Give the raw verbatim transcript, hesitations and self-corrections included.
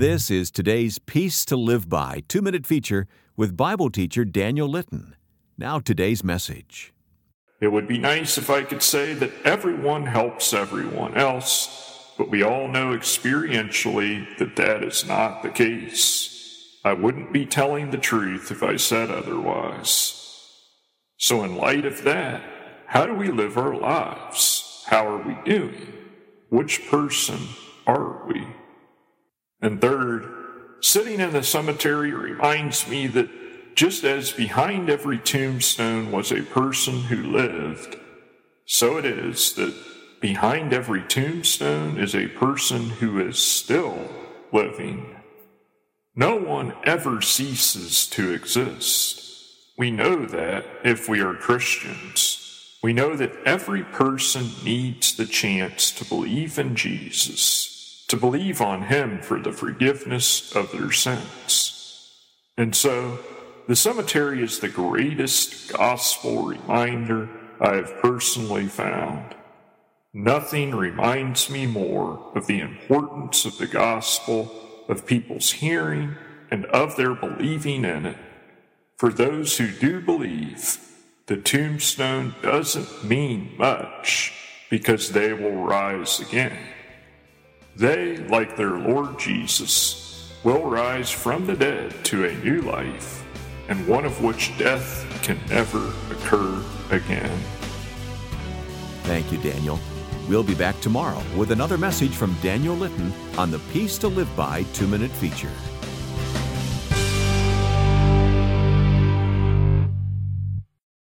This is today's Peace to Live By two-minute feature with Bible teacher Daniel Litton. Now today's message. It would be nice if I could say that everyone helps everyone else, but we all know experientially that that is not the case. I wouldn't be telling the truth if I said otherwise. So in light of that, how do we live our lives? How are we doing? Which person are we? And third, sitting in the cemetery reminds me that just as behind every tombstone was a person who lived, so it is that behind every tombstone is a person who is still living. No one ever ceases to exist. We know that if we are Christians. We know that every person needs the chance to believe in Jesus, to believe on Him for the forgiveness of their sins. And so, the cemetery is the greatest gospel reminder I have personally found. Nothing reminds me more of the importance of the gospel, of people's hearing, and of their believing in it. For those who do believe, the tombstone doesn't mean much because they will rise again. They, like their Lord Jesus, will rise from the dead to a new life, and one of which death can never occur again. Thank you, Daniel. We'll be back tomorrow with another message from Daniel Litton on the Peace to Live By two-minute feature.